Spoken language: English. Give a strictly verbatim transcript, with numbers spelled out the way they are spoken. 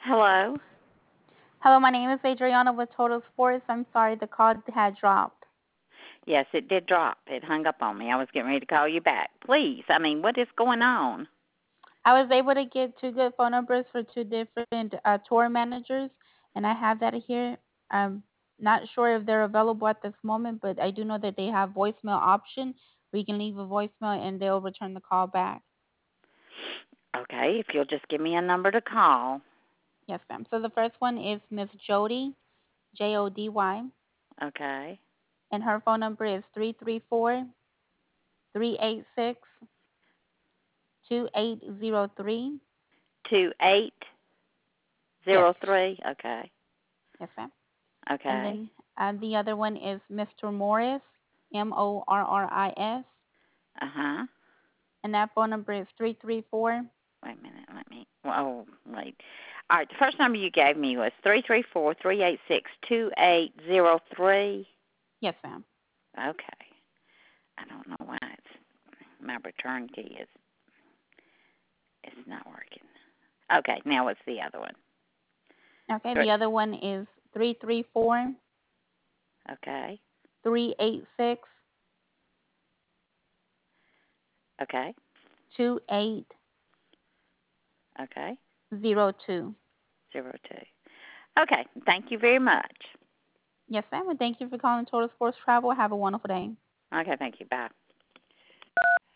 Hello? Hello, my name is Adriana with Total Sports. I'm sorry the call had dropped. Yes, it did drop. It hung up on me. I was getting ready to call you back. Please, I mean, what is going on? I was able to get two good phone numbers for two different uh, tour managers, and I have that here. I'm not sure if they're available at this moment, but I do know that they have voicemail option. We can leave a voicemail and they'll return the call back. Okay, if you'll just give me a number to call. Yes, ma'am. So the first one is Miss Jody, J O D Y, Okay. and her phone number is three three four, three eight six, two eight zero three. Two eight Yes, zero three. Okay. yes, ma'am. And Okay. then uh, the other one is Mister Morris, M O R R I S, Uh huh. and that phone number is three three four. Wait a minute. Let me. Oh, wait. All right. The first number you gave me was three three four three eight six two eight zero three. Yes, ma'am. Okay. I don't know why it's my return key is it's not working. Okay. Now what's the other one? Okay, Three. the other one is three three four Okay. three eight six Okay. two eight Okay. zero two. Zero two. Okay. Thank you very much. Yes, ma'am. And thank you for calling Total Sports Travel. Have a wonderful day. Okay. Thank you. Bye.